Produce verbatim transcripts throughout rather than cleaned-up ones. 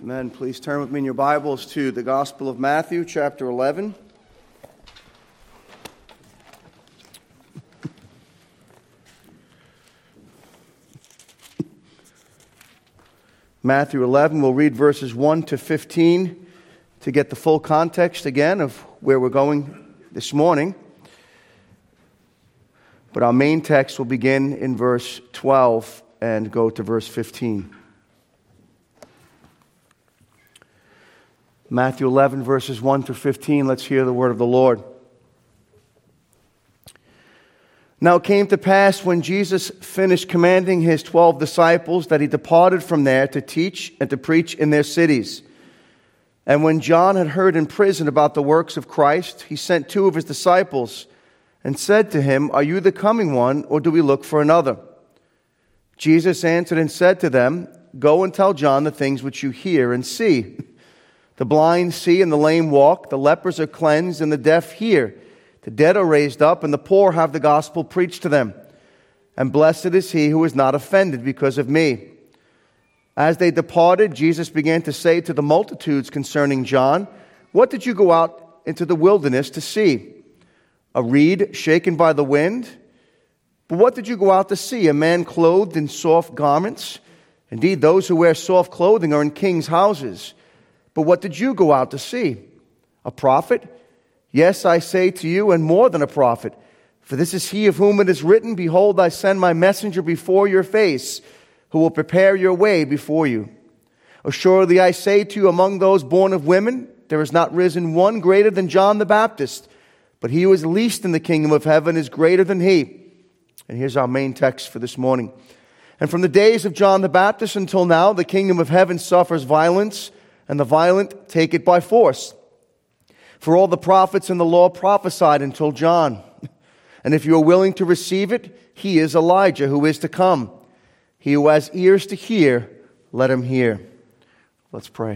Amen. Please turn with me in your Bibles to the Gospel of Matthew, chapter eleven. Matthew eleven, we'll read verses one to fifteen to get the full context again of where we're going this morning. But our main text will begin in verse twelve and go to verse fifteen. Matthew eleven, verses one through fifteen. Let's hear the word of the Lord. Now it came to pass when Jesus finished commanding his twelve disciples that he departed from there to teach and to preach in their cities. And when John had heard in prison about the works of Christ, he sent two of his disciples and said to him, "Are you the coming one, or do we look for another?" Jesus answered and said to them, "Go and tell John the things which you hear and see. The blind see and the lame walk, the lepers are cleansed and the deaf hear. The dead are raised up and the poor have the gospel preached to them. And blessed is he who is not offended because of me." As they departed, Jesus began to say to the multitudes concerning John, "What did you go out into the wilderness to see? A reed shaken by the wind? But what did you go out to see? A man clothed in soft garments? Indeed, those who wear soft clothing are in kings' houses. But what did you go out to see? A prophet? Yes, I say to you, and more than a prophet. For this is he of whom it is written, 'Behold, I send my messenger before your face, who will prepare your way before you.' Assuredly, I say to you, among those born of women, there has not risen one greater than John the Baptist. But he who is least in the kingdom of heaven is greater than he." And here's our main text for this morning. "And from the days of John the Baptist until now, the kingdom of heaven suffers violence, and the violent take it by force. For all the prophets in the law prophesied until John. And if you are willing to receive it, he is Elijah who is to come. He who has ears to hear, let him hear." Let's pray.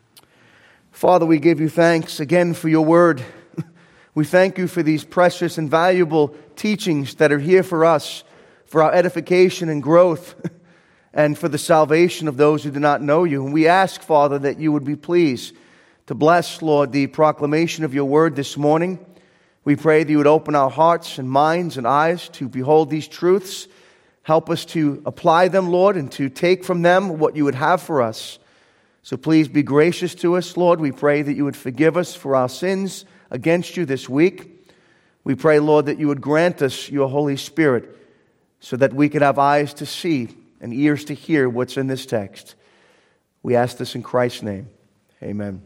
Father, we give you thanks again for your word. We thank you for these precious and valuable teachings that are here for us, for our edification and growth, and for the salvation of those who do not know you. And we ask, Father, that you would be pleased to bless, Lord, the proclamation of your word this morning. We pray that you would open our hearts and minds and eyes to behold these truths. Help us to apply them, Lord, and to take from them what you would have for us. So please be gracious to us, Lord. We pray that you would forgive us for our sins against you this week. We pray, Lord, that you would grant us your Holy Spirit so that we could have eyes to see and ears to hear what's in this text. We ask this in Christ's name. Amen.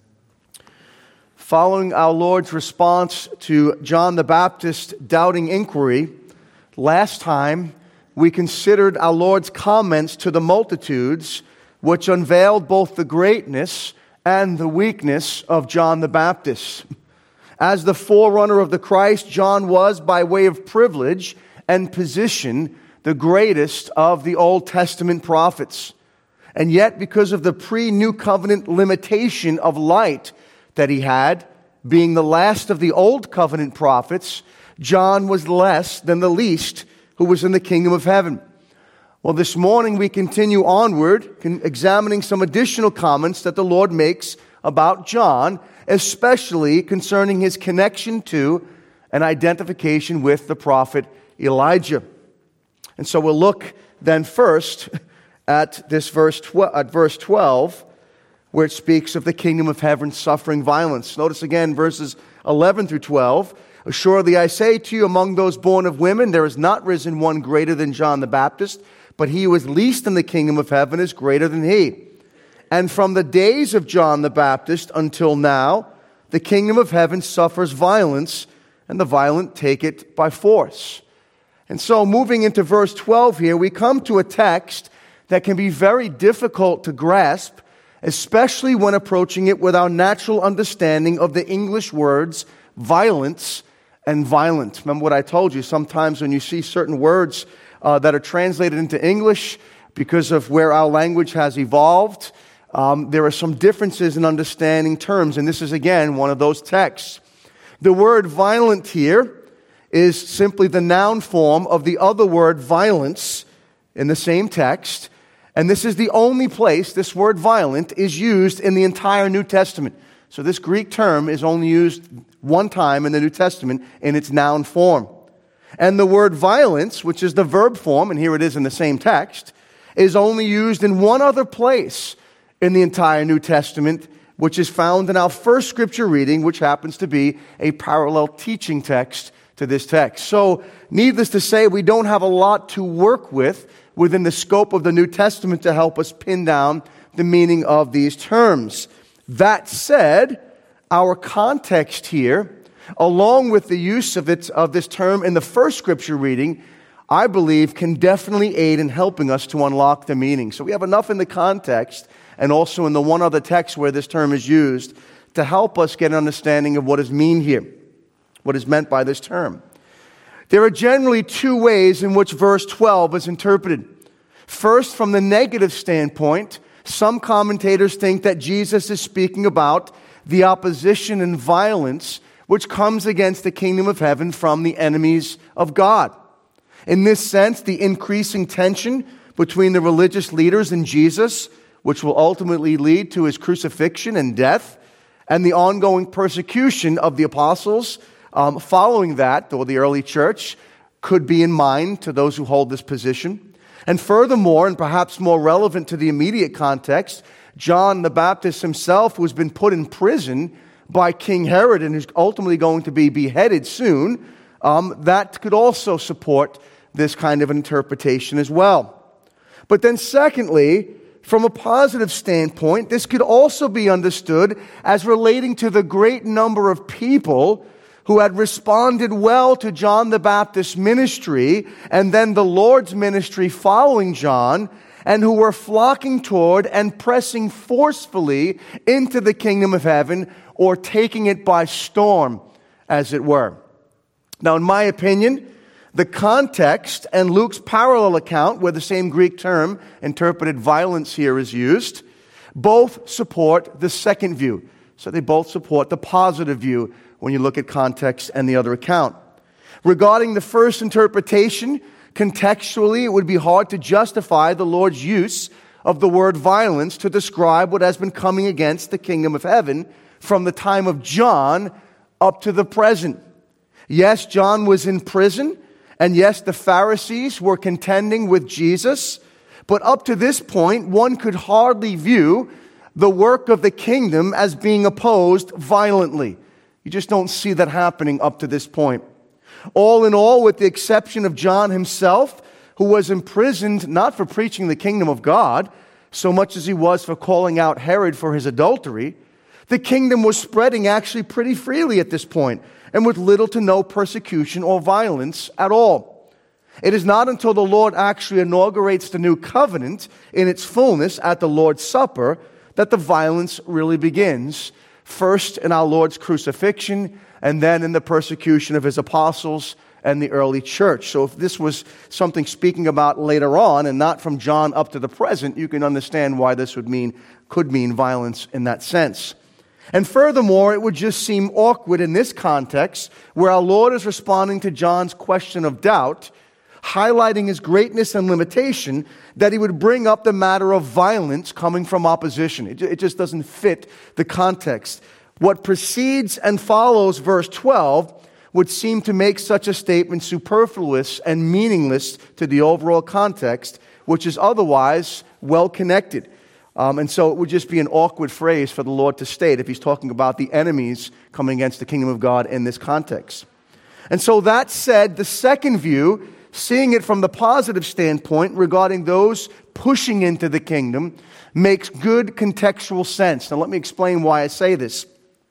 Following our Lord's response to John the Baptist's doubting inquiry, last time we considered our Lord's comments to the multitudes, which unveiled both the greatness and the weakness of John the Baptist. As the forerunner of the Christ, John was, by way of privilege and position, the greatest of the Old Testament prophets. And yet, because of the pre-New Covenant limitation of light that he had, being the last of the Old Covenant prophets, John was less than the least who was in the kingdom of heaven. Well, this morning we continue onward, examining some additional comments that the Lord makes about John, especially concerning his connection to and identification with the prophet Elijah. And so we'll look then first at this verse twelve, at verse twelve, where it speaks of the kingdom of heaven suffering violence. Notice again verses eleven through twelve. "Assuredly I say to you, among those born of women, there has not risen one greater than John the Baptist, but he who is least in the kingdom of heaven is greater than he. And from the days of John the Baptist until now, the kingdom of heaven suffers violence, and the violent take it by force." And so moving into verse twelve here, we come to a text that can be very difficult to grasp, especially when approaching it with our natural understanding of the English words violence and violent. Remember what I told you, sometimes when you see certain words uh, that are translated into English, because of where our language has evolved, um, there are some differences in understanding terms, and this is again one of those texts. The word violent here is simply the noun form of the other word violence in the same text. And this is the only place this word violent is used in the entire New Testament. So this Greek term is only used one time in the New Testament in its noun form. And the word violence, which is the verb form, and here it is in the same text, is only used in one other place in the entire New Testament, which is found in our first scripture reading, which happens to be a parallel teaching text to this text. So, needless to say, we don't have a lot to work with within the scope of the New Testament to help us pin down the meaning of these terms. That said, our context here, along with the use of it of this term in the first scripture reading, I believe can definitely aid in helping us to unlock the meaning. So we have enough in the context and also in the one other text where this term is used to help us get an understanding of what is mean here, what is meant by this term. There are generally two ways in which verse twelve is interpreted. First, from the negative standpoint, some commentators think that Jesus is speaking about the opposition and violence which comes against the kingdom of heaven from the enemies of God. In this sense, the increasing tension between the religious leaders and Jesus, which will ultimately lead to his crucifixion and death, and the ongoing persecution of the apostles um, following that, or the early church, could be in mind to those who hold this position. And furthermore, and perhaps more relevant to the immediate context, John the Baptist himself, who has been put in prison by King Herod and who's ultimately going to be beheaded soon, um, that could also support this kind of interpretation as well. But then secondly, from a positive standpoint, this could also be understood as relating to the great number of people who had responded well to John the Baptist's ministry and then the Lord's ministry following John, and who were flocking toward and pressing forcefully into the kingdom of heaven, or taking it by storm, as it were. Now, in my opinion, the context and Luke's parallel account, where the same Greek term, interpreted violence here, is used, both support the second view. So they both support the positive view when you look at context and the other account. Regarding the first interpretation, contextually, it would be hard to justify the Lord's use of the word violence to describe what has been coming against the kingdom of heaven from the time of John up to the present. Yes, John was in prison, and yes, the Pharisees were contending with Jesus, but up to this point, one could hardly view the work of the kingdom as being opposed violently. You just don't see that happening up to this point. All in all, with the exception of John himself, who was imprisoned not for preaching the kingdom of God, so much as he was for calling out Herod for his adultery, the kingdom was spreading actually pretty freely at this point, and with little to no persecution or violence at all. It is not until the Lord actually inaugurates the new covenant in its fullness at the Lord's Supper that the violence really begins, first in our Lord's crucifixion, and then in the persecution of his apostles and the early church. So if this was something speaking about later on and not from John up to the present, you can understand why this would mean, could mean violence in that sense. And furthermore, it would just seem awkward in this context where our Lord is responding to John's question of doubt, highlighting his greatness and limitation, that he would bring up the matter of violence coming from opposition. It, it just doesn't fit the context. What precedes and follows verse twelve would seem to make such a statement superfluous and meaningless to the overall context, which is otherwise well connected. Um, and so it would just be an awkward phrase for the Lord to state if he's talking about the enemies coming against the kingdom of God in this context. And so that said, the second view, seeing it from the positive standpoint regarding those pushing into the kingdom, makes good contextual sense. Now let me explain why I say this.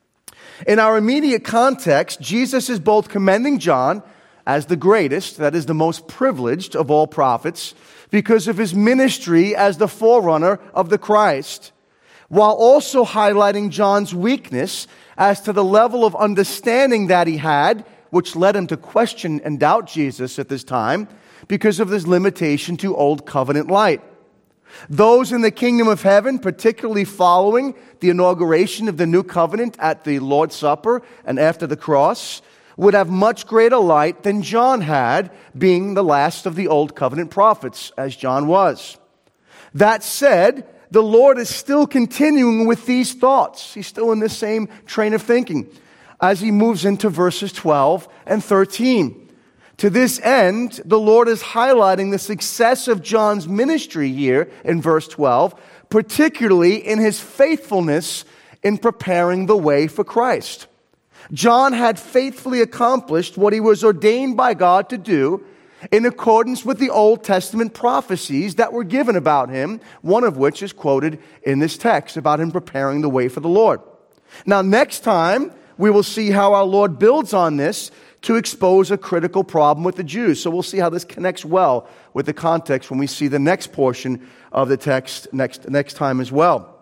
In our immediate context, Jesus is both commending John as the greatest, that is the most privileged of all prophets, because of his ministry as the forerunner of the Christ, while also highlighting John's weakness as to the level of understanding that he had, which led him to question and doubt Jesus at this time because of his limitation to Old Covenant light. Those in the kingdom of heaven, particularly following the inauguration of the new covenant at the Lord's Supper and after the cross, would have much greater light than John had, being the last of the Old Covenant prophets, as John was. That said, the Lord is still continuing with these thoughts. He's still in this same train of thinking as he moves into verses twelve and thirteen. To this end, the Lord is highlighting the success of John's ministry here in verse twelve, particularly in his faithfulness in preparing the way for Christ. John had faithfully accomplished what he was ordained by God to do in accordance with the Old Testament prophecies that were given about him, one of which is quoted in this text about him preparing the way for the Lord. Now, next time, we will see how our Lord builds on this to expose a critical problem with the Jews. So we'll see how this connects well with the context when we see the next portion of the text next, next time as well.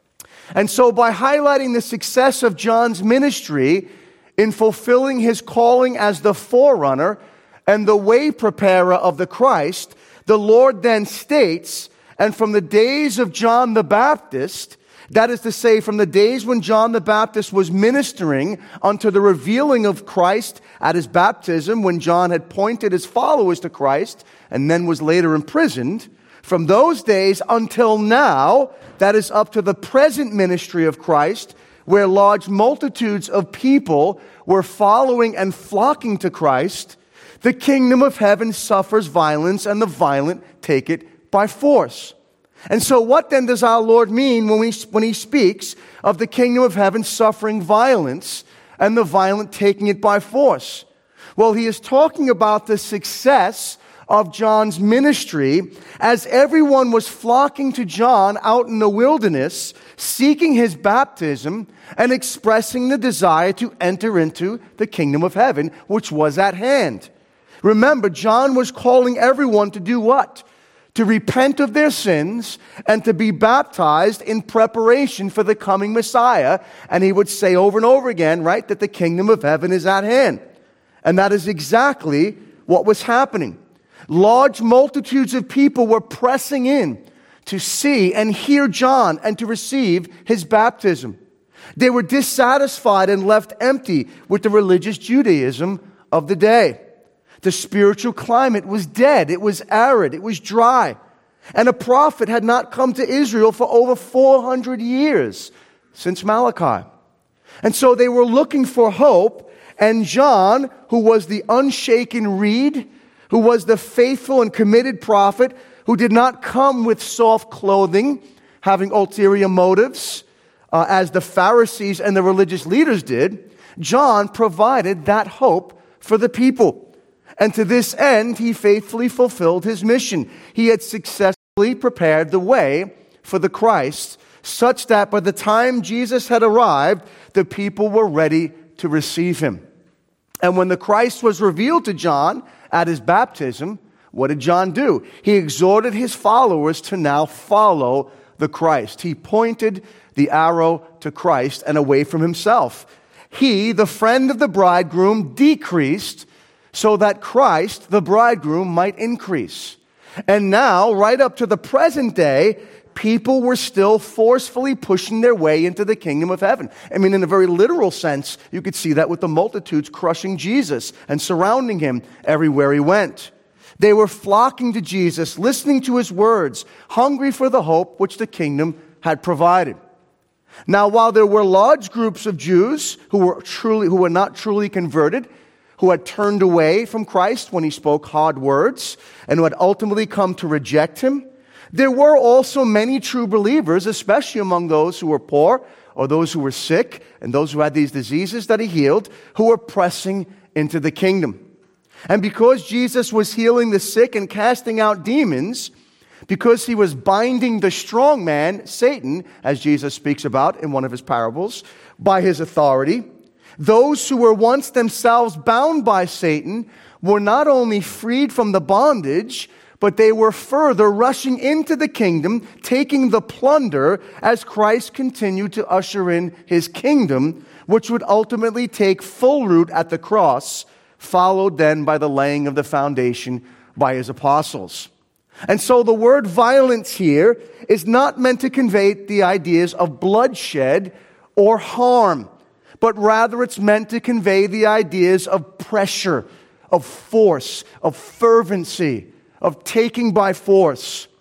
And so by highlighting the success of John's ministry in fulfilling his calling as the forerunner and the way preparer of the Christ, the Lord then states, and from the days of John the Baptist, that is to say, from the days when John the Baptist was ministering unto the revealing of Christ at his baptism, when John had pointed his followers to Christ and then was later imprisoned, from those days until now, that is up to the present ministry of Christ, where large multitudes of people were following and flocking to Christ, the kingdom of heaven suffers violence, and the violent take it by force. And so what then does our Lord mean when, we, when he speaks of the kingdom of heaven suffering violence and the violent taking it by force? Well, he is talking about the success of John's ministry as everyone was flocking to John out in the wilderness, seeking his baptism and expressing the desire to enter into the kingdom of heaven, which was at hand. Remember, John was calling everyone to do what? To repent of their sins and to be baptized in preparation for the coming Messiah. And he would say over and over again, right, that the kingdom of heaven is at hand. And that is exactly what was happening. Large multitudes of people were pressing in to see and hear John and to receive his baptism. They were dissatisfied and left empty with the religious Judaism of the day. The spiritual climate was dead. It was arid. It was dry. And a prophet had not come to Israel for over four hundred years since Malachi. And so they were looking for hope. And John, who was the unshaken reed, who was the faithful and committed prophet, who did not come with soft clothing, having ulterior motives, uh, as the Pharisees and the religious leaders did, John provided that hope for the people. And to this end, he faithfully fulfilled his mission. He had successfully prepared the way for the Christ, such that by the time Jesus had arrived, the people were ready to receive him. And when the Christ was revealed to John at his baptism, what did John do? He exhorted his followers to now follow the Christ. He pointed the arrow to Christ and away from himself. He, the friend of the bridegroom, decreased so that Christ, the bridegroom, might increase. And now, right up to the present day, people were still forcefully pushing their way into the kingdom of heaven. I mean, in a very literal sense, you could see that with the multitudes crushing Jesus and surrounding him everywhere he went. They were flocking to Jesus, listening to his words, hungry for the hope which the kingdom had provided. Now, while there were large groups of Jews who were truly, who were not truly converted, who had turned away from Christ when he spoke hard words, and who had ultimately come to reject him, there were also many true believers, especially among those who were poor or those who were sick and those who had these diseases that he healed, who were pressing into the kingdom. And because Jesus was healing the sick and casting out demons, because he was binding the strong man, Satan, as Jesus speaks about in one of his parables, by his authority, those who were once themselves bound by Satan were not only freed from the bondage, but they were further rushing into the kingdom, taking the plunder as Christ continued to usher in his kingdom, which would ultimately take full root at the cross, followed then by the laying of the foundation by his apostles. And so the word violence here is not meant to convey the ideas of bloodshed or harm, but rather it's meant to convey the ideas of pressure, of force, of fervency, of taking by force.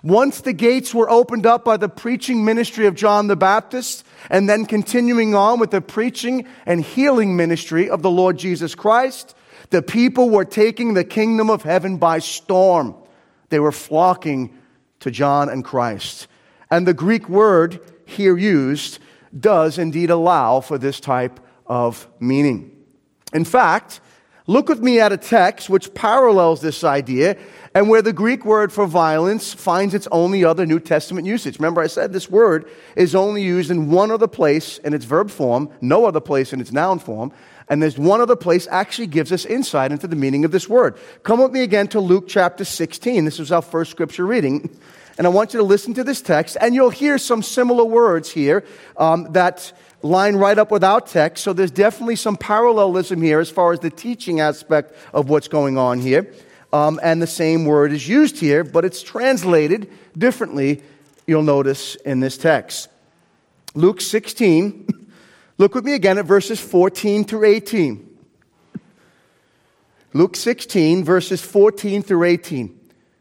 Once the gates were opened up by the preaching ministry of John the Baptist, and then continuing on with the preaching and healing ministry of the Lord Jesus Christ, the people were taking the kingdom of heaven by storm. They were flocking to John and Christ. And the Greek word here used does indeed allow for this type of meaning. In fact, look with me at a text which parallels this idea and where the Greek word for violence finds its only other New Testament usage. Remember, I said this word is only used in one other place in its verb form, no other place in its noun form, and there's one other place actually gives us insight into the meaning of this word. Come with me again to Luke chapter sixteen. This was our first scripture reading. And I want you to listen to this text, and you'll hear some similar words here um, that line right up with our text. So there's definitely some parallelism here as far as the teaching aspect of what's going on here. Um, and the same word is used here, but it's translated differently, you'll notice in this text. Luke sixteen, look with me again at verses fourteen through eighteen. Luke sixteen, verses fourteen through eighteen.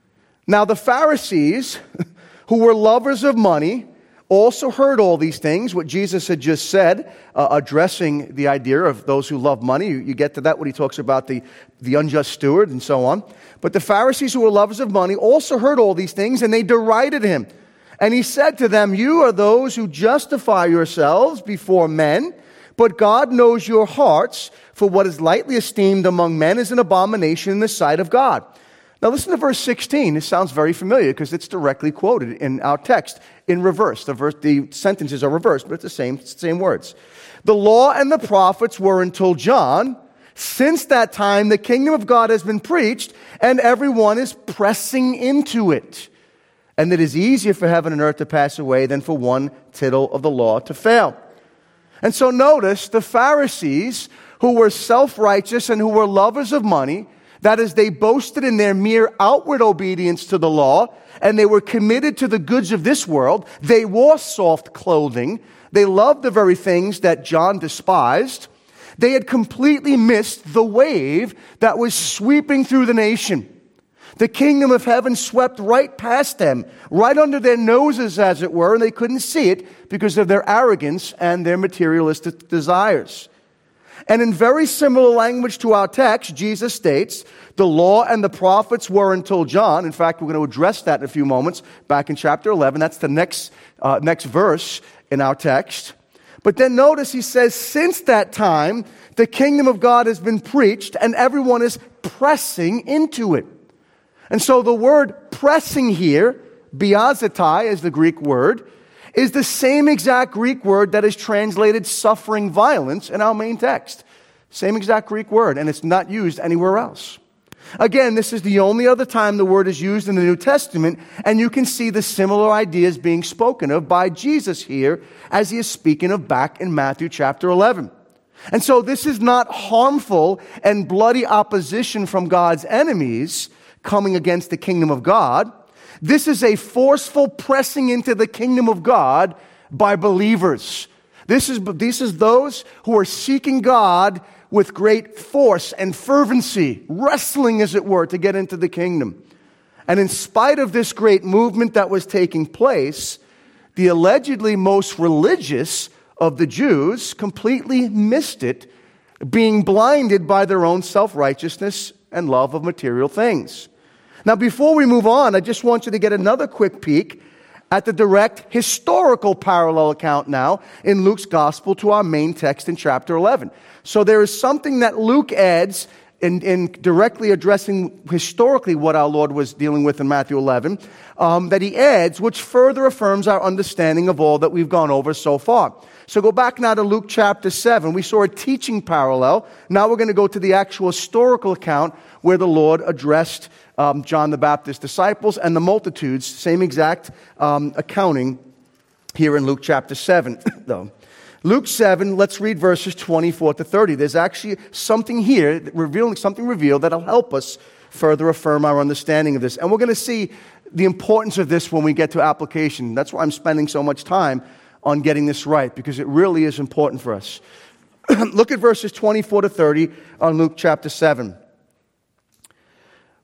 Now the Pharisees, who were lovers of money, also heard all these things, what Jesus had just said, uh, addressing the idea of those who love money. You, you get to that when he talks about the, the unjust steward and so on. But the Pharisees who were lovers of money also heard all these things, and they derided him. And he said to them, "You are those who justify yourselves before men, but God knows your hearts, for what is lightly esteemed among men is an abomination in the sight of God." Now listen to verse sixteen. This sounds very familiar because it's directly quoted in our text in reverse. The, verse, the sentences are reversed, but it's the same, same words. "The law and the prophets were until John. Since that time, the kingdom of God has been preached, and everyone is pressing into it. And it is easier for heaven and earth to pass away than for one tittle of the law to fail." And so notice the Pharisees, who were self-righteous and who were lovers of money, that is, they boasted in their mere outward obedience to the law, and they were committed to the goods of this world. They wore soft clothing. They loved the very things that John despised. They had completely missed the wave that was sweeping through the nation. The kingdom of heaven swept right past them, right under their noses, as it were, and they couldn't see it because of their arrogance and their materialistic desires. And in very similar language to our text, Jesus states, the law and the prophets were until John. In fact, we're going to address that in a few moments back in chapter eleven. That's the next, uh, next verse in our text. But then notice he says, since that time, the kingdom of God has been preached and everyone is pressing into it. And so the word pressing here, biazetai is the Greek word, is the same exact Greek word that is translated suffering violence in our main text. Same exact Greek word, and it's not used anywhere else. Again, this is the only other time the word is used in the New Testament, and you can see the similar ideas being spoken of by Jesus here as he is speaking of back in Matthew chapter eleven. And so this is not harmful and bloody opposition from God's enemies coming against the kingdom of God. This is a forceful pressing into the kingdom of God by believers. This is, this is those who are seeking God with great force and fervency, wrestling, as it were, to get into the kingdom. And in spite of this great movement that was taking place, the allegedly most religious of the Jews completely missed it, being blinded by their own self-righteousness and love of material things. Now, before we move on, I just want you to get another quick peek at the direct historical parallel account now in Luke's gospel to our main text in chapter eleven. So there is something that Luke adds in, in directly addressing historically what our Lord was dealing with in Matthew eleven, um, that he adds, which further affirms our understanding of all that we've gone over so far. So go back now to Luke chapter seven. We saw a teaching parallel. Now we're going to go to the actual historical account where the Lord addressed um, John the Baptist's disciples and the multitudes. Same exact um, accounting here in Luke chapter seven, though. Luke seven, let's read verses twenty-four to thirty. There's actually something here, revealing something revealed that'll help us further affirm our understanding of this. And we're going to see the importance of this when we get to application. That's why I'm spending so much time on getting this right, because it really is important for us. Look at verses twenty-four to thirty on Luke chapter seven.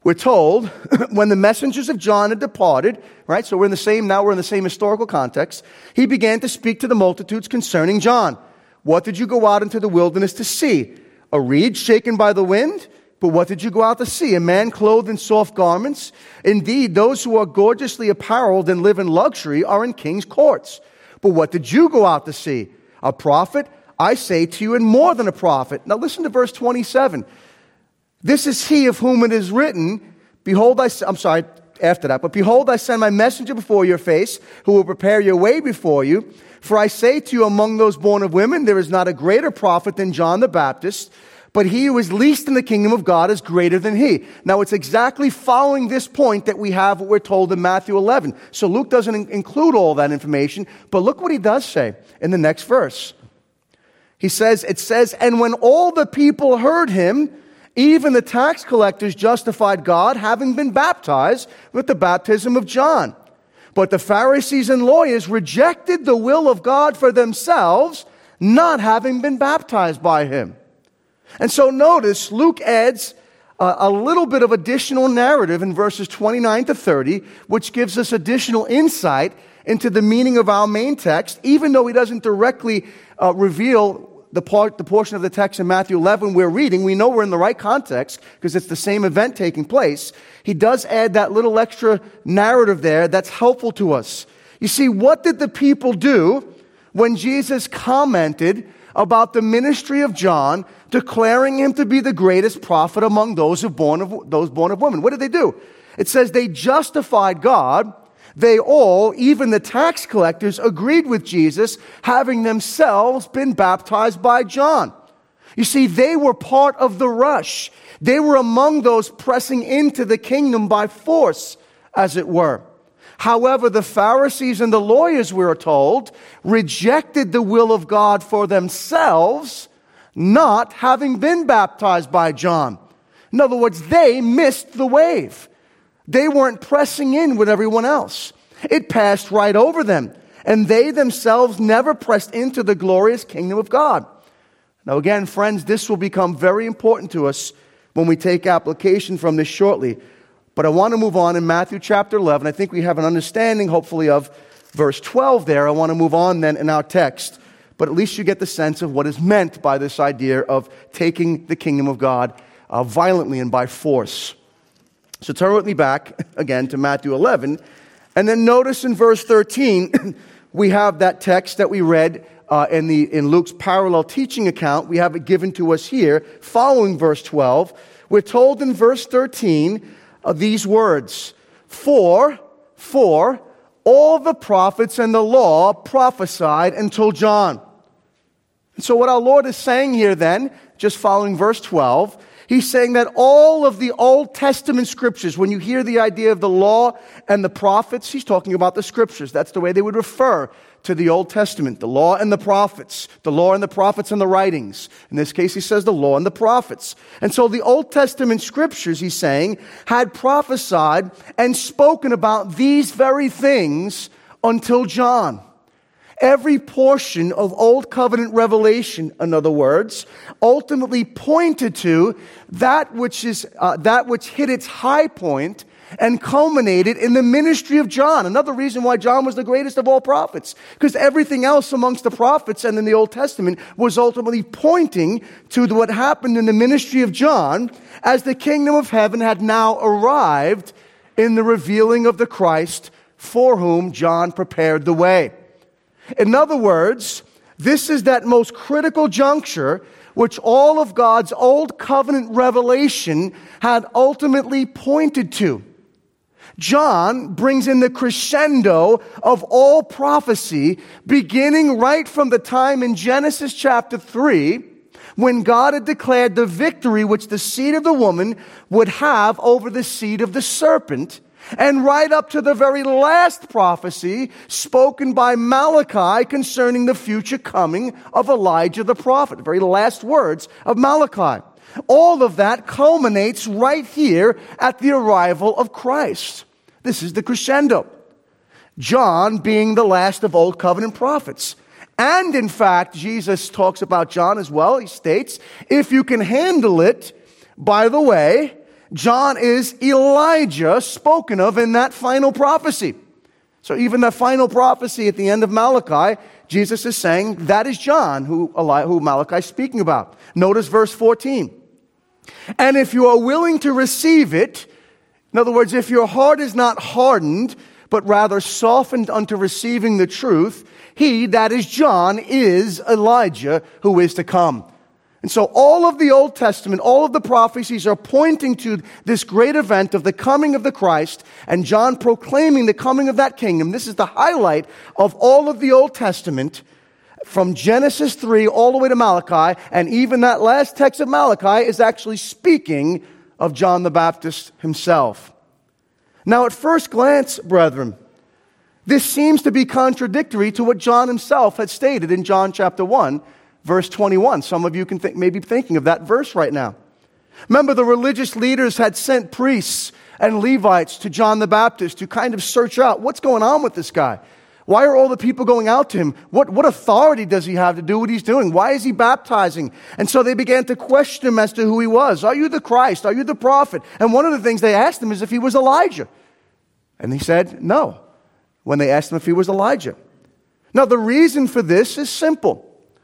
we're told, when the messengers of John had departed, right? So we're in the same, now we're in the same historical context. He began to speak to the multitudes concerning John. What did you go out into the wilderness to see? A reed shaken by the wind? But what did you go out to see? A man clothed in soft garments? Indeed, those who are gorgeously apparelled and live in luxury are in king's courts. But what did you go out to see? A prophet? I say to you, and more than a prophet. Now listen to verse twenty-seven. This is he of whom it is written, behold, I, I'm sorry, after that, but behold, I send my messenger before your face, who will prepare your way before you. For I say to you, among those born of women, there is not a greater prophet than John the Baptist, but he who is least in the kingdom of God is greater than he. Now, it's exactly following this point that we have what we're told in Matthew eleven. So Luke doesn't in- include all that information, but look what he does say in the next verse. He says, it says, and when all the people heard him, even the tax collectors justified God, having been baptized with the baptism of John. But the Pharisees and lawyers rejected the will of God for themselves, not having been baptized by him. And so notice, Luke adds a, a little bit of additional narrative in verses twenty-nine to thirty, which gives us additional insight into the meaning of our main text, even though he doesn't directly uh, reveal the part, the portion of the text in Matthew eleven we're reading. We know we're in the right context because it's the same event taking place. He does add that little extra narrative there that's helpful to us. You see, what did the people do when Jesus commented about the ministry of John, declaring him to be the greatest prophet among those who born of those born of women? What did they do? It says they justified God. They all, even the tax collectors, agreed with Jesus, having themselves been baptized by John. You see, they were part of the rush. They were among those pressing into the kingdom by force, as it were. However, the Pharisees and the lawyers, we are told, rejected the will of God for themselves, not having been baptized by John. In other words, they missed the wave. They weren't pressing in with everyone else. It passed right over them, and they themselves never pressed into the glorious kingdom of God. Now again, friends, this will become very important to us when we take application from this shortly. But I want to move on in Matthew chapter eleven. I think we have an understanding, hopefully, of verse twelve there. I want to move on then in our text. But at least you get the sense of what is meant by this idea of taking the kingdom of God uh, violently and by force. So turn with me back again to Matthew eleven. And then notice in verse thirteen, we have that text that we read uh, in, the, in Luke's parallel teaching account. We have it given to us here following verse twelve. We're told in verse thirteen of these words, For, for, all the prophets and the law prophesied until John. And so what our Lord is saying here then, just following verse twelve, he's saying that all of the Old Testament scriptures, when you hear the idea of the law and the prophets, he's talking about the scriptures. That's the way they would refer to the Old Testament, the law and the prophets, the law and the prophets and the writings. In this case, he says the law and the prophets. And so the Old Testament scriptures, he's saying, had prophesied and spoken about these very things until John. Every portion of Old Covenant revelation, in other words, ultimately pointed to that which is uh, that which hit its high point and culminated in the ministry of John. Another reason why John was the greatest of all prophets, because everything else amongst the prophets and in the Old Testament was ultimately pointing to what happened in the ministry of John as the kingdom of heaven had now arrived in the revealing of the Christ for whom John prepared the way. In other words, this is that most critical juncture which all of God's Old Covenant revelation had ultimately pointed to. John brings in the crescendo of all prophecy, beginning right from the time in Genesis chapter three, when God had declared the victory which the seed of the woman would have over the seed of the serpent, and right up to the very last prophecy spoken by Malachi concerning the future coming of Elijah the prophet, the very last words of Malachi. All of that culminates right here at the arrival of Christ. This is the crescendo. John being the last of Old Covenant prophets. And in fact, Jesus talks about John as well. He states, if you can handle it, by the way, John is Elijah spoken of in that final prophecy. So even the final prophecy at the end of Malachi, Jesus is saying that is John who, who Malachi is speaking about. Notice verse fourteen. And if you are willing to receive it, in other words, if your heart is not hardened, but rather softened unto receiving the truth, he, that is John, is Elijah who is to come. And so all of the Old Testament, all of the prophecies are pointing to this great event of the coming of the Christ, and John proclaiming the coming of that kingdom. This is the highlight of all of the Old Testament, from Genesis three all the way to Malachi, and even that last text of Malachi is actually speaking of John the Baptist himself. Now, at first glance, brethren, this seems to be contradictory to what John himself had stated in John chapter one, verse twenty-one. Some of you can think, maybe thinking of that verse right now. Remember, the religious leaders had sent priests and Levites to John the Baptist to kind of search out what's going on with this guy. Why are all the people going out to him? What, what authority does he have to do what he's doing? Why is he baptizing? And so they began to question him as to who he was. Are you the Christ? Are you the prophet? And one of the things they asked him is if he was Elijah. And he said no, when they asked him if he was Elijah. Now, the reason for this is simple.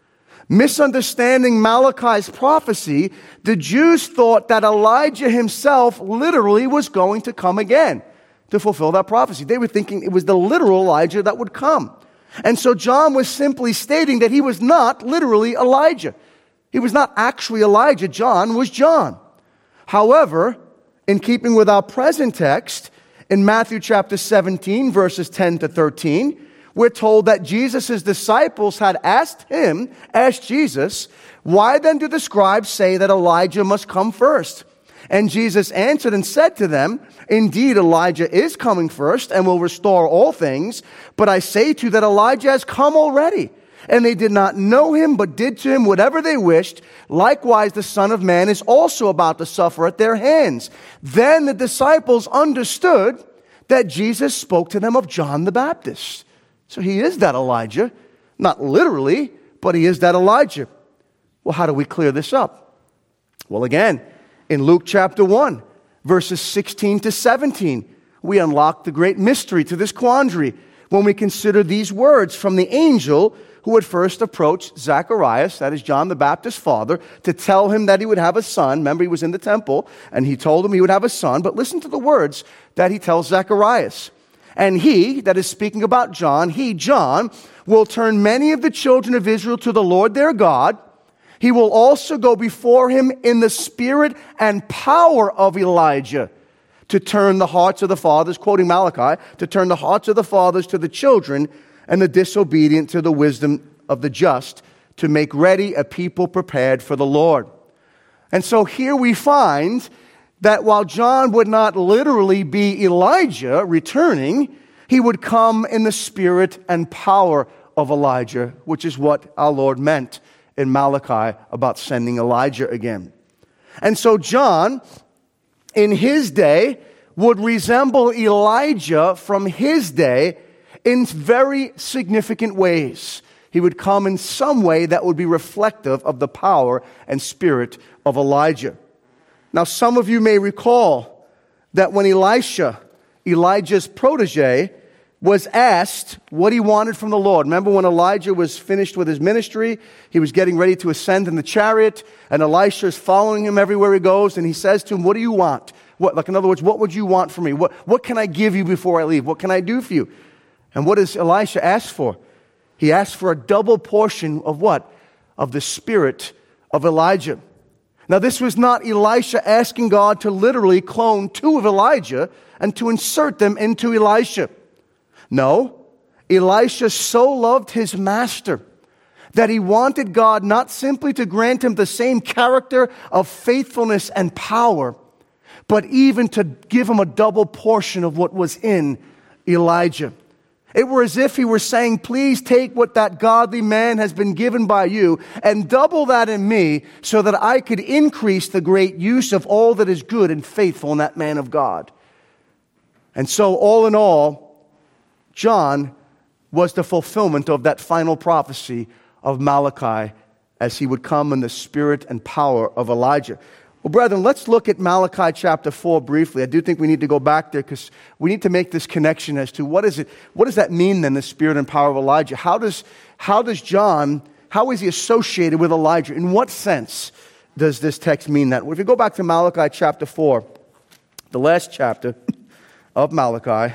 Misunderstanding Malachi's prophecy, the Jews thought that Elijah himself literally was going to come again to fulfill that prophecy. They were thinking it was the literal Elijah that would come. And so John was simply stating that he was not literally Elijah. He was not actually Elijah. John was John. However, in keeping with our present text, in Matthew chapter seventeen, verses ten to thirteen, we're told that Jesus' disciples had asked him, asked Jesus, why then do the scribes say that Elijah must come first? And Jesus answered and said to them, indeed, Elijah is coming first and will restore all things. But I say to you that Elijah has come already. And they did not know him, but did to him whatever they wished. Likewise, the Son of Man is also about to suffer at their hands. Then the disciples understood that Jesus spoke to them of John the Baptist. So he is that Elijah. Not literally, but he is that Elijah. Well, how do we clear this up? Well, again, in Luke chapter one, verses sixteen to seventeen, we unlock the great mystery to this quandary when we consider these words from the angel who had first approached Zacharias, that is John the Baptist's father, to tell him that he would have a son. Remember, he was in the temple, and he told him he would have a son. But listen to the words that he tells Zacharias. And he, that is speaking about John, he, John, will turn many of the children of Israel to the Lord their God. He will also go before him in the spirit and power of Elijah to turn the hearts of the fathers, quoting Malachi, to turn the hearts of the fathers to the children and the disobedient to the wisdom of the just, to make ready a people prepared for the Lord. And so here we find that while John would not literally be Elijah returning, he would come in the spirit and power of Elijah, which is what our Lord meant in Malachi about sending Elijah again. And so John, in his day, would resemble Elijah from his day in very significant ways. He would come in some way that would be reflective of the power and spirit of Elijah. Now, some of you may recall that when Elisha, Elijah's protege, was asked what he wanted from the Lord. Remember when Elijah was finished with his ministry, he was getting ready to ascend in the chariot, and Elisha is following him everywhere he goes, and he says to him, what do you want? What, like in other words, what would you want from me? What, what can I give you before I leave? What can I do for you? And what does Elisha ask for? He asked for a double portion of what? Of the spirit of Elijah. Now, this was not Elisha asking God to literally clone two of Elijah and to insert them into Elisha. No, Elisha so loved his master that he wanted God not simply to grant him the same character of faithfulness and power, but even to give him a double portion of what was in Elijah. It were as if he were saying, please take what that godly man has been given by you and double that in me so that I could increase the great use of all that is good and faithful in that man of God. And so all in all, John was the fulfillment of that final prophecy of Malachi as he would come in the spirit and power of Elijah. Well, brethren, let's look at Malachi chapter four briefly. I do think we need to go back there because we need to make this connection as to what is it, what does that mean then, the spirit and power of Elijah? How does, how does John, how is he associated with Elijah? In what sense does this text mean that? Well, if you go back to Malachi chapter four, the last chapter of Malachi,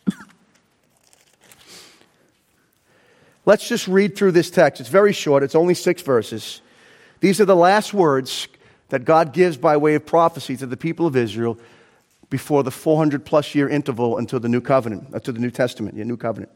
let's just read through this text. It's very short. It's only six verses. These are the last words that God gives by way of prophecy to the people of Israel before the four hundred plus year interval until the New Covenant, until the New Testament, the New Covenant.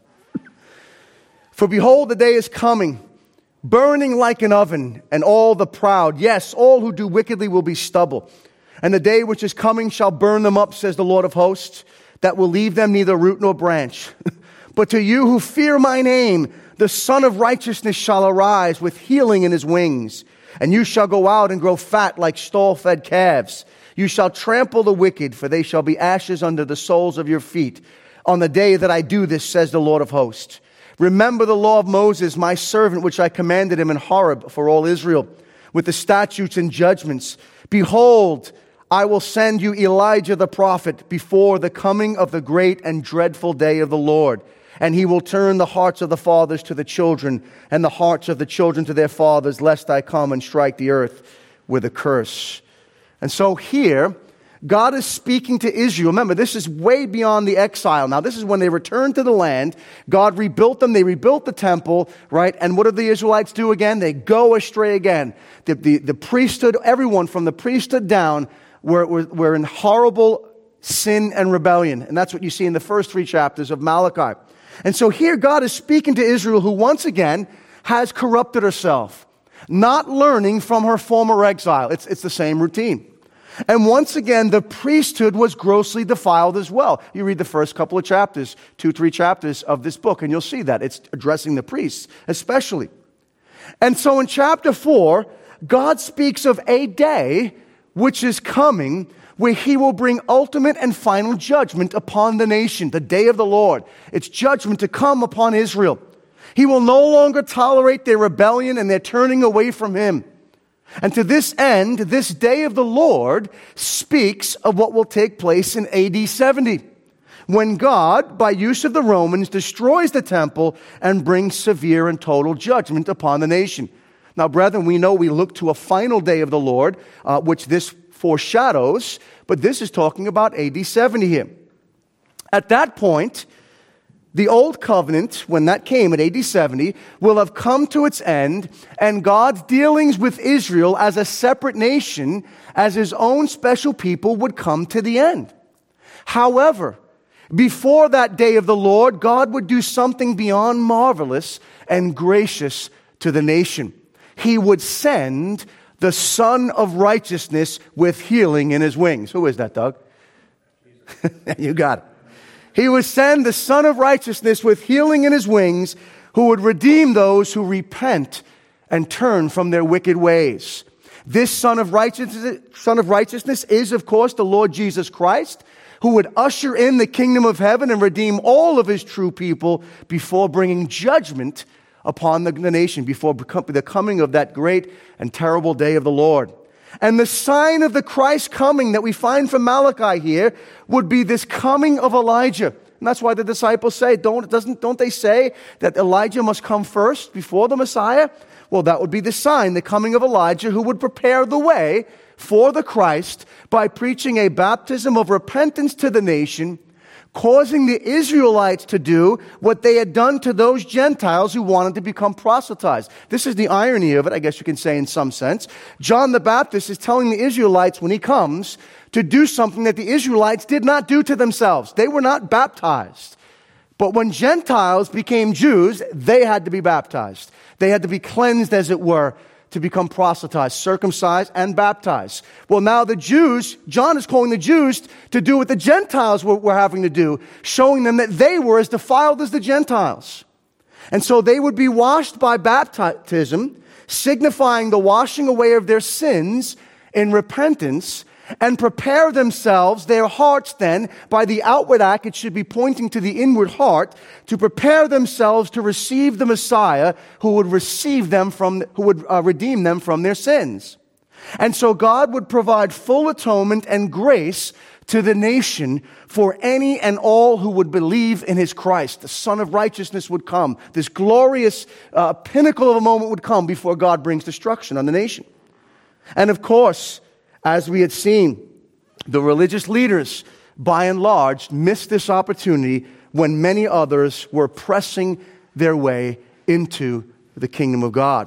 For behold, the day is coming, burning like an oven, and all the proud, yes, all who do wickedly will be stubble. And the day which is coming shall burn them up, says the Lord of hosts, that will leave them neither root nor branch. But to you who fear my name, the Son of Righteousness shall arise with healing in his wings. And you shall go out and grow fat like stall-fed calves. You shall trample the wicked, for they shall be ashes under the soles of your feet. On the day that I do this, says the Lord of hosts. Remember the law of Moses, my servant, which I commanded him in Horeb for all Israel, with the statutes and judgments. Behold, I will send you Elijah the prophet before the coming of the great and dreadful day of the Lord. And he will turn the hearts of the fathers to the children, and the hearts of the children to their fathers, lest I come and strike the earth with a curse. And so here, God is speaking to Israel. Remember, this is way beyond the exile. Now, this is when they returned to the land. God rebuilt them. They rebuilt the temple, right? And what did the Israelites do again? They go astray again. The, the, the priesthood, everyone from the priesthood down, were, were, were in horrible sin and rebellion. And that's what you see in the first three chapters of Malachi. And so here God is speaking to Israel, who once again has corrupted herself, not learning from her former exile. It's, it's the same routine. And once again, the priesthood was grossly defiled as well. You read the first couple of chapters, two, three chapters of this book, and you'll see that. It's addressing the priests especially. And so in chapter four, God speaks of a day which is coming where he will bring ultimate and final judgment upon the nation, the day of the Lord. It's judgment to come upon Israel. He will no longer tolerate their rebellion and their turning away from him. And to this end, this day of the Lord speaks of what will take place in A D seventy, when God, by use of the Romans, destroys the temple and brings severe and total judgment upon the nation. Now, brethren, we know we look to a final day of the Lord, uh, which this foreshadows, but this is talking about A D seventy here. At that point, the old covenant, when that came at A D seventy, will have come to its end, and God's dealings with Israel as a separate nation, as his own special people, would come to the end. However, before that day of the Lord, God would do something beyond marvelous and gracious to the nation. He would send the Son of Righteousness with healing in his wings. Who is that, Doug? You got it. He would send the Son of Righteousness with healing in his wings, who would redeem those who repent and turn from their wicked ways. This Son of Righteousness, Son of Righteousness is, of course, the Lord Jesus Christ, who would usher in the kingdom of heaven and redeem all of his true people before bringing judgment upon the, the nation, before the coming of that great and terrible day of the Lord. And the sign of the Christ coming that we find from Malachi here would be this coming of Elijah. And that's why the disciples say, don't, doesn't, don't they say that Elijah must come first before the Messiah? Well, that would be the sign, the coming of Elijah, who would prepare the way for the Christ by preaching a baptism of repentance to the nation, causing the Israelites to do what they had done to those Gentiles who wanted to become proselytized. This is the irony of it, I guess you can say in some sense. John the Baptist is telling the Israelites when he comes to do something that the Israelites did not do to themselves. They were not baptized. But when Gentiles became Jews, they had to be baptized. They had to be cleansed, as it were, to become proselytized, circumcised, and baptized. Well, now the Jews, John is calling the Jews to do what the Gentiles were, were having to do, showing them that they were as defiled as the Gentiles. And so they would be washed by baptism, signifying the washing away of their sins in repentance, and prepare themselves, their hearts then, by the outward act, it should be pointing to the inward heart, to prepare themselves to receive the Messiah who would receive them from, who would uh, redeem them from their sins. And so God would provide full atonement and grace to the nation for any and all who would believe in his Christ. The Son of Righteousness would come. This glorious uh, pinnacle of a moment would come before God brings destruction on the nation. And of course, as we had seen, the religious leaders, by and large, missed this opportunity when many others were pressing their way into the kingdom of God.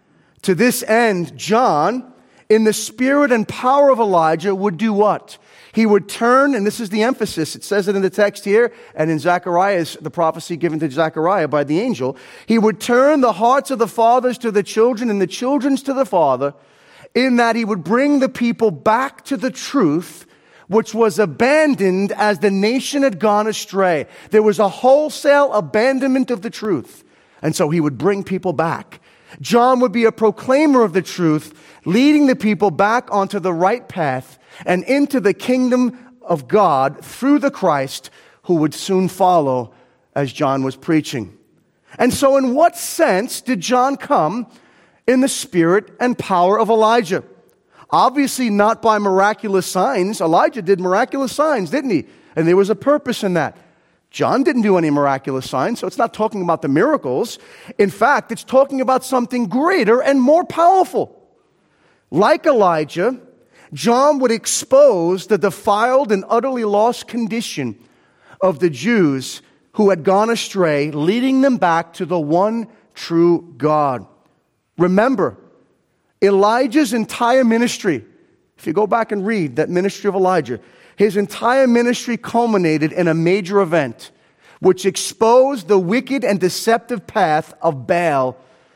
To this end, John, in the spirit and power of Elijah, would do what? He would turn, and this is the emphasis, it says it in the text here, and in Zechariah's, the prophecy given to Zechariah by the angel, he would turn the hearts of the fathers to the children and the children's to the father, in that he would bring the people back to the truth, which was abandoned as the nation had gone astray. There was a wholesale abandonment of the truth, and so he would bring people back. John would be a proclaimer of the truth, leading the people back onto the right path and into the kingdom of God through the Christ who would soon follow as John was preaching. And so in what sense did John come? In the spirit and power of Elijah. Obviously not by miraculous signs. Elijah did miraculous signs, didn't he? And there was a purpose in that. John didn't do any miraculous signs, so it's not talking about the miracles. In fact, it's talking about something greater and more powerful. Like Elijah, John would expose the defiled and utterly lost condition of the Jews who had gone astray, leading them back to the one true God. Remember, Elijah's entire ministry, if you go back and read that ministry of Elijah, his entire ministry culminated in a major event which exposed the wicked and deceptive path of Baal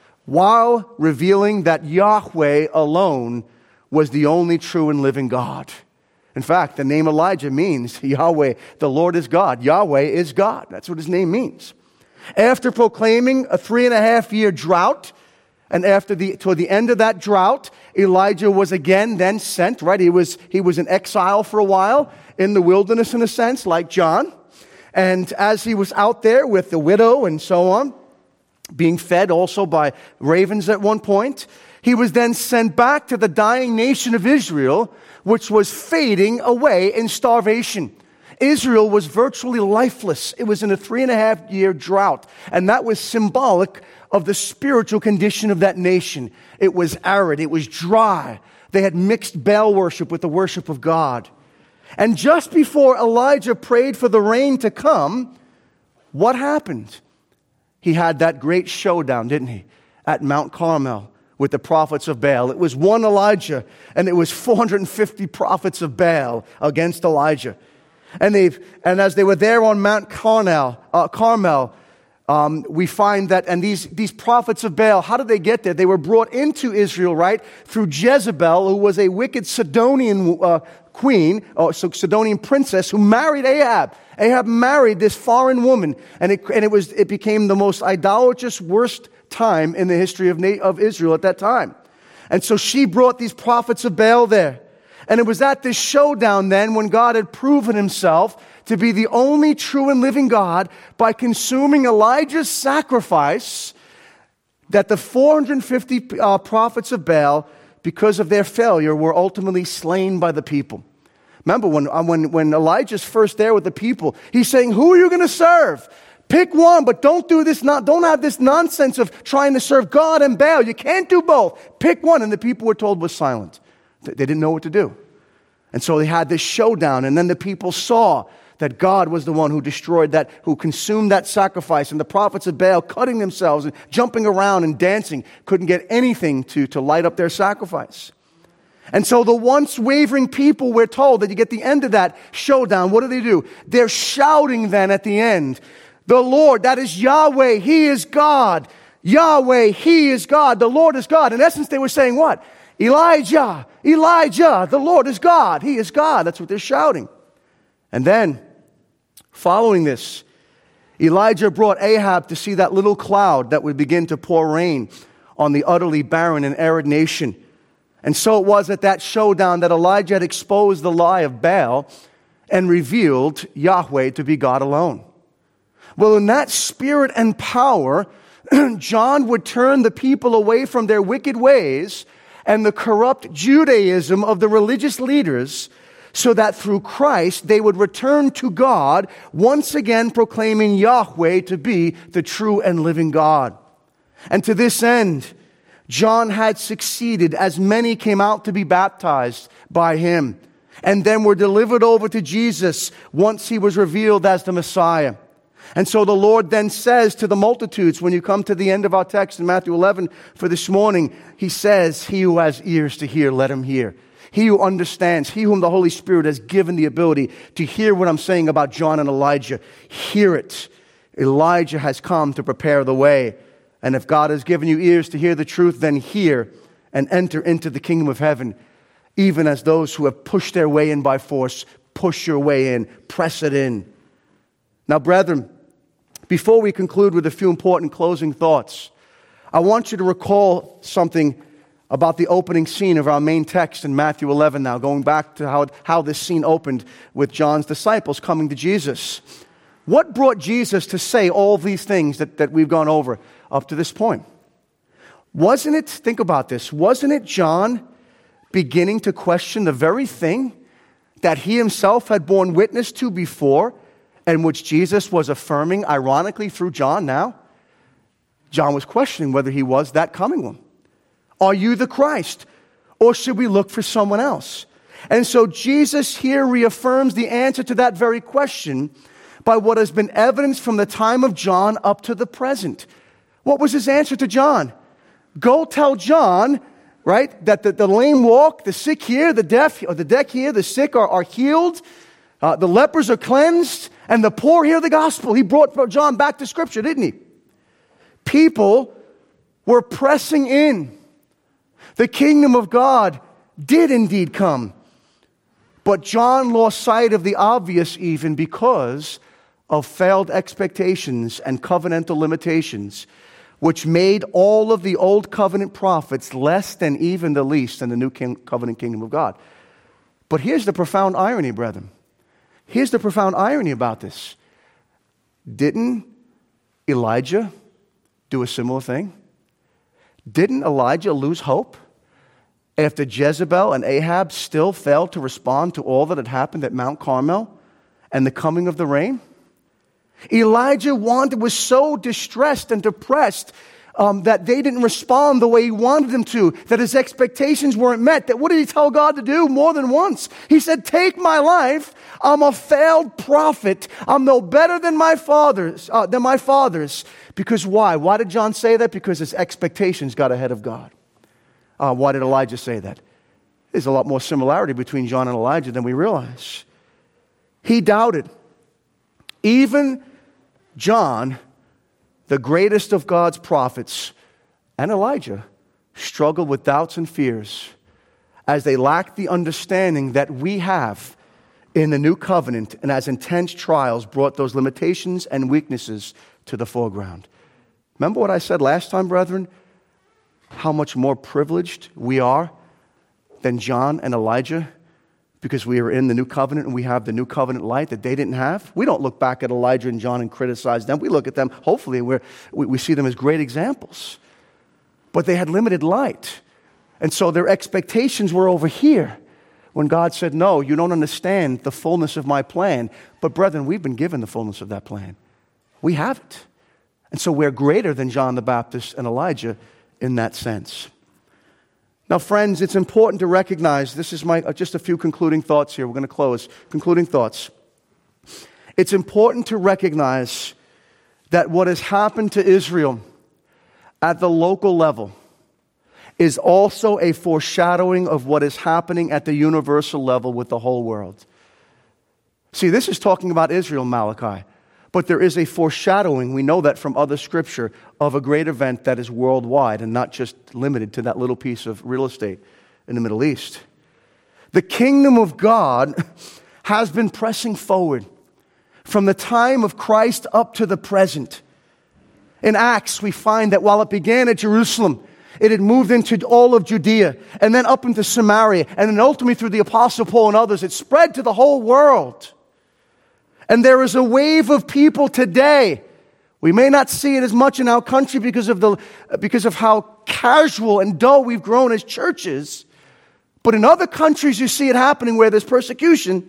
while revealing that Yahweh alone was the only true and living God. In fact, the name Elijah means Yahweh, the Lord is God. Yahweh is God. That's what his name means. After proclaiming a three and a half year drought, and after the, toward the end of that drought, Elijah was again then sent, right? He was, he was in exile for a while in the wilderness in a sense, like John. And as he was out there with the widow and so on, being fed also by ravens at one point, he was then sent back to the dying nation of Israel, which was fading away in starvation. Israel was virtually lifeless. It was in a three and a half year drought. And that was symbolic of the spiritual condition of that nation. It was arid. It was dry. They had mixed Baal worship with the worship of God. And just before Elijah prayed for the rain to come, what happened? He had that great showdown, didn't he? At Mount Carmel with the prophets of Baal. It was one Elijah, and it was four hundred fifty prophets of Baal against Elijah. And they, and as they were there on Mount Carmel, uh, Carmel, um, we find that, and these these prophets of Baal, how did they get there? They were brought into Israel, right, through Jezebel, who was a wicked Sidonian uh, queen, or Sidonian princess, who married Ahab. Ahab married this foreign woman, and it and it was it became the most idolatrous, worst time in the history of of Israel at that time. And so she brought these prophets of Baal there. And it was at this showdown then when God had proven himself to be the only true and living God by consuming Elijah's sacrifice that the four hundred fifty uh, prophets of Baal, because of their failure, were ultimately slain by the people. Remember when, uh, when, when Elijah's first there with the people, he's saying, who are you going to serve? Pick one, but don't do this, not, don't have this nonsense of trying to serve God and Baal. You can't do both. Pick one. And the people were told was silent. They didn't know what to do. And so they had this showdown, and then the people saw that God was the one who destroyed that, who consumed that sacrifice, and the prophets of Baal cutting themselves and jumping around and dancing couldn't get anything to, to light up their sacrifice. And so the once wavering people, we're told that you get the end of that showdown, what do they do? They're shouting then at the end, the Lord, that is Yahweh, He is God. Yahweh, He is God. The Lord is God. In essence, they were saying what? Elijah, Elijah, the Lord is God. He is God. That's what they're shouting. And then, following this, Elijah brought Ahab to see that little cloud that would begin to pour rain on the utterly barren and arid nation. And so it was at that showdown that Elijah had exposed the lie of Baal and revealed Yahweh to be God alone. Well, in that spirit and power, John would turn the people away from their wicked ways and the corrupt Judaism of the religious leaders, so that through Christ they would return to God, once again proclaiming Yahweh to be the true and living God. And to this end, John had succeeded as many came out to be baptized by him, and then were delivered over to Jesus once he was revealed as the Messiah. And so the Lord then says to the multitudes, when you come to the end of our text in Matthew eleven for this morning, he says, he who has ears to hear, let him hear. He who understands, he whom the Holy Spirit has given the ability to hear what I'm saying about John and Elijah, hear it. Elijah has come to prepare the way. And if God has given you ears to hear the truth, then hear and enter into the kingdom of heaven, even as those who have pushed their way in by force, push your way in, press it in. Now, brethren, before we conclude with a few important closing thoughts, I want you to recall something about the opening scene of our main text in Matthew eleven now, going back to how, how this scene opened with John's disciples coming to Jesus. What brought Jesus to say all these things that, that we've gone over up to this point? Wasn't it, think about this, wasn't it John beginning to question the very thing that he himself had borne witness to before, and which Jesus was affirming, ironically, through John now? John was questioning whether he was that coming one. Are you the Christ? Or should we look for someone else? And so Jesus here reaffirms the answer to that very question by what has been evidenced from the time of John up to the present. What was his answer to John? Go tell John, right, that the, the lame walk, the sick hear, the deaf, or the deaf hear, the sick are, are healed, uh, the lepers are cleansed, and the poor hear the gospel. He brought John back to Scripture, didn't he? People were pressing in. The kingdom of God did indeed come. But John lost sight of the obvious even because of failed expectations and covenantal limitations, which made all of the old covenant prophets less than even the least in the new king, covenant kingdom of God. But here's the profound irony, brethren. Here's the profound irony about this. Didn't Elijah do a similar thing? Didn't Elijah lose hope after Jezebel and Ahab still failed to respond to all that had happened at Mount Carmel and the coming of the rain? Elijah wanted, was so distressed and depressed um, that they didn't respond the way he wanted them to, that his expectations weren't met. That what did he tell God to do more than once? He said, take my life. I'm a failed prophet. I'm no better than my fathers, uh, than my fathers. Because why? Why did John say that? Because his expectations got ahead of God. Uh, why did Elijah say that? There's a lot more similarity between John and Elijah than we realize. He doubted. Even John, the greatest of God's prophets, and Elijah struggled with doubts and fears as they lacked the understanding that we have in the new covenant, and as intense trials brought those limitations and weaknesses to the foreground. Remember what I said last time, brethren? How much more privileged we are than John and Elijah because we are in the new covenant and we have the new covenant light that they didn't have. We don't look back at Elijah and John and criticize them. We look at them, hopefully, and we're, we, we see them as great examples. But they had limited light. And so their expectations were over here when God said, no, you don't understand the fullness of my plan. But brethren, we've been given the fullness of that plan. We have it. And so we're greater than John the Baptist and Elijah in that sense. Now, friends, it's important to recognize, this is my just a few concluding thoughts here. We're going to close. Concluding thoughts. It's important to recognize that what has happened to Israel at the local level is also a foreshadowing of what is happening at the universal level with the whole world. See, this is talking about Israel, Malachi. But there is a foreshadowing, we know that from other scripture, of a great event that is worldwide and not just limited to that little piece of real estate in the Middle East. The kingdom of God has been pressing forward from the time of Christ up to the present. In Acts, we find that while it began at Jerusalem, it had moved into all of Judea and then up into Samaria, and then ultimately through the Apostle Paul and others, it spread to the whole world. And there is a wave of people today We may not see it as much in our country because of the because of how casual and dull we've grown as churches. But in other countries, you see it happening where there's persecution.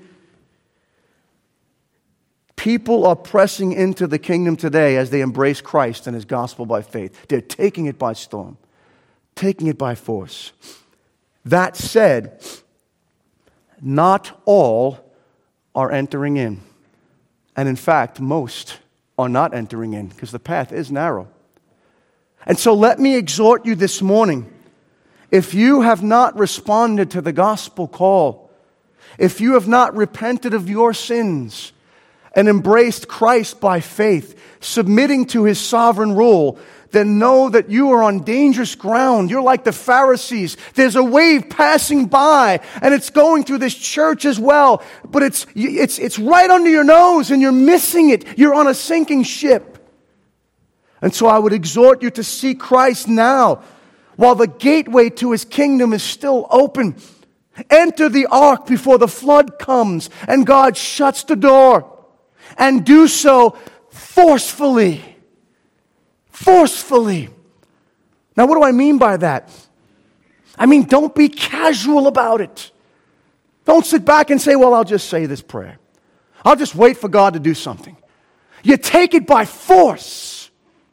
People are pressing into the kingdom today as they embrace Christ and His gospel by faith. They're taking it by storm, taking it by force. That said, not all are entering in. And in fact, most are not entering in because the path is narrow. And so let me exhort you this morning. If you have not responded to the gospel call, if you have not repented of your sins and embraced Christ by faith, submitting to His sovereign rule, then know that you are on dangerous ground. You're like the Pharisees. There's a wave passing by, and it's going through this church as well. But it's, it's, it's right under your nose, and you're missing it. You're on a sinking ship. And so I would exhort you to seek Christ now, while the gateway to His kingdom is still open. Enter the ark before the flood comes, and God shuts the door. And do so forcefully. Forcefully. Now, what do I mean by that? I mean, don't be casual about it. Don't sit back and say, well, I'll just say this prayer. I'll just wait for God to do something. You take it by force.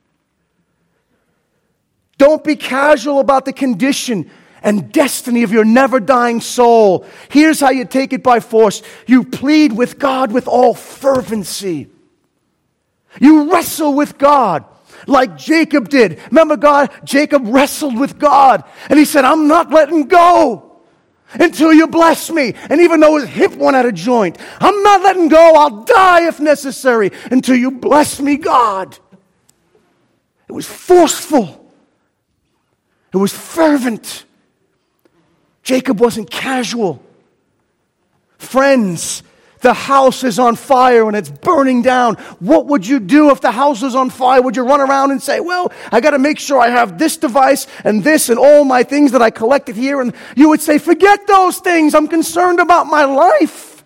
Don't be casual about the condition and destiny of your never-dying soul. Here's how you take it by force. You plead with God with all fervency. You wrestle with God. Like Jacob did. Remember God? Jacob wrestled with God. And he said, I'm not letting go until you bless me. And even though his hip went out of joint, I'm not letting go. I'll die if necessary until you bless me, God. It was forceful. It was fervent. Jacob wasn't casual. Friends, the house is on fire and it's burning down. What would you do if the house was on fire? Would you run around and say, well, I got to make sure I have this device and this and all my things that I collected here? And you would say, forget those things. I'm concerned about my life.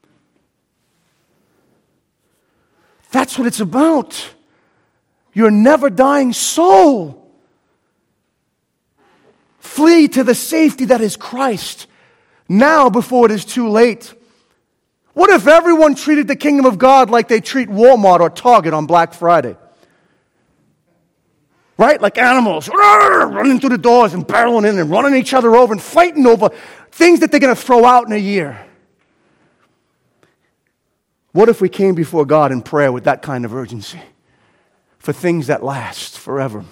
That's what it's about. Your never-dying soul. Flee to the safety that is Christ now before it is too late. What if everyone treated the kingdom of God like they treat Walmart or Target on Black Friday? Right? Like animals, running through the doors and barreling in and running each other over and fighting over things that they're going to throw out in a year. What if we came before God in prayer with that kind of urgency for things that last forever?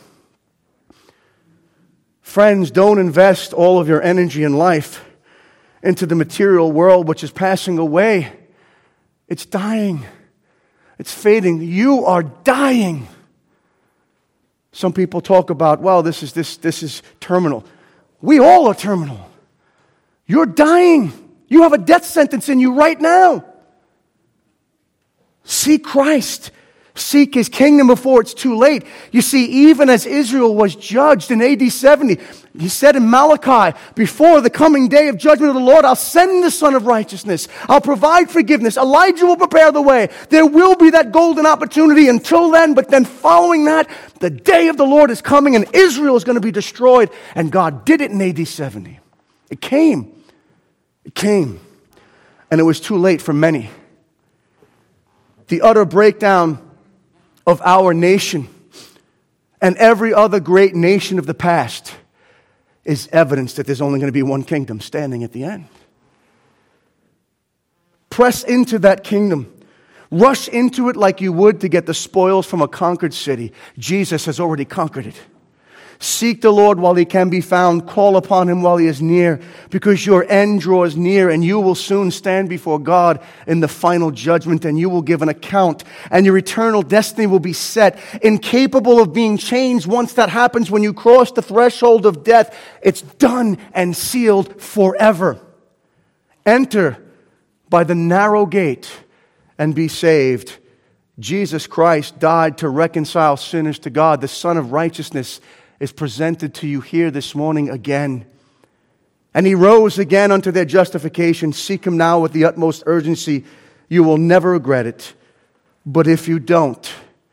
Friends, don't invest all of your energy and life into the material world which is passing away. It's dying. It's fading. You are dying. Some people talk about, well, this is this this is terminal. We all are terminal. You're dying. You have a death sentence in you right now. Seek Christ. Seek His kingdom before it's too late. You see, even as Israel was judged in A D seventy, He said in Malachi, before the coming day of judgment of the Lord, I'll send the Son of Righteousness. I'll provide forgiveness. Elijah will prepare the way. There will be that golden opportunity until then, but then following that, the day of the Lord is coming and Israel is going to be destroyed. And God did it in A D seventy. It came. It came. And it was too late for many. The utter breakdown of our nation and every other great nation of the past is evidence that there's only going to be one kingdom standing at the end. Press into that kingdom. Rush into it like you would to get the spoils from a conquered city. Jesus has already conquered it. Seek the Lord while He can be found. Call upon Him while He is near, because your end draws near and you will soon stand before God in the final judgment and you will give an account and your eternal destiny will be set, incapable of being changed once that happens. When you cross the threshold of death, it's done and sealed forever. Enter by the narrow gate and be saved. Jesus Christ died to reconcile sinners to God. The Son of Righteousness is presented to you here this morning again. And He rose again unto their justification. Seek Him now with the utmost urgency. You will never regret it. But if you don't,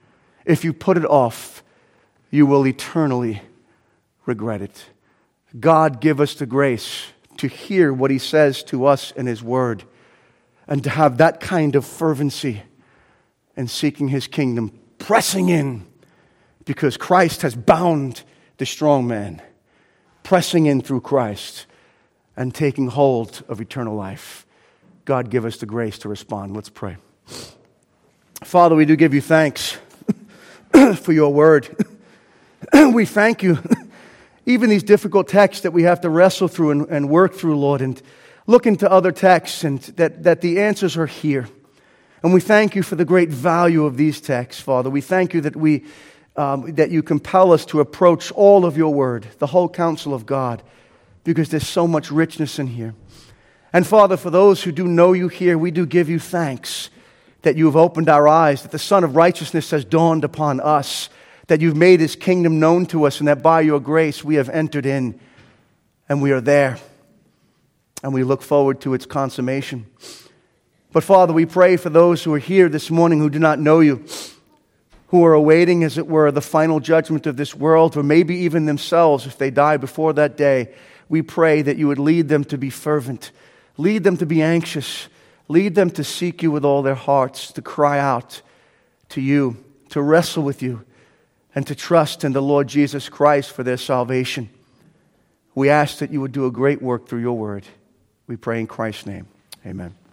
If you put it off, you will eternally regret it. God, give us the grace to hear what He says to us in His Word and to have that kind of fervency in seeking His kingdom, pressing in because Christ has bound the strong man, pressing in through Christ and taking hold of eternal life. God, give us the grace to respond. Let's pray. Father, we do give You thanks for Your Word. We thank You, even these difficult texts that we have to wrestle through and, and work through, Lord, and look into other texts, and that, that the answers are here. And we thank You for the great value of these texts, Father. We thank You that we um, that You compel us to approach all of Your Word, the whole counsel of God, because there's so much richness in here. And Father, for those who do know You here, we do give You thanks that You have opened our eyes, that the Son of Righteousness has dawned upon us, that You've made His kingdom known to us, and that by Your grace we have entered in, and we are there, and we look forward to its consummation. But Father, we pray for those who are here this morning who do not know You, who are awaiting, as it were, the final judgment of this world, or maybe even themselves if they die before that day. We pray that You would lead them to be fervent, lead them to be anxious, lead them to seek You with all their hearts, to cry out to You, to wrestle with You, and to trust in the Lord Jesus Christ for their salvation. We ask that You would do a great work through Your Word. We pray in Christ's name. Amen.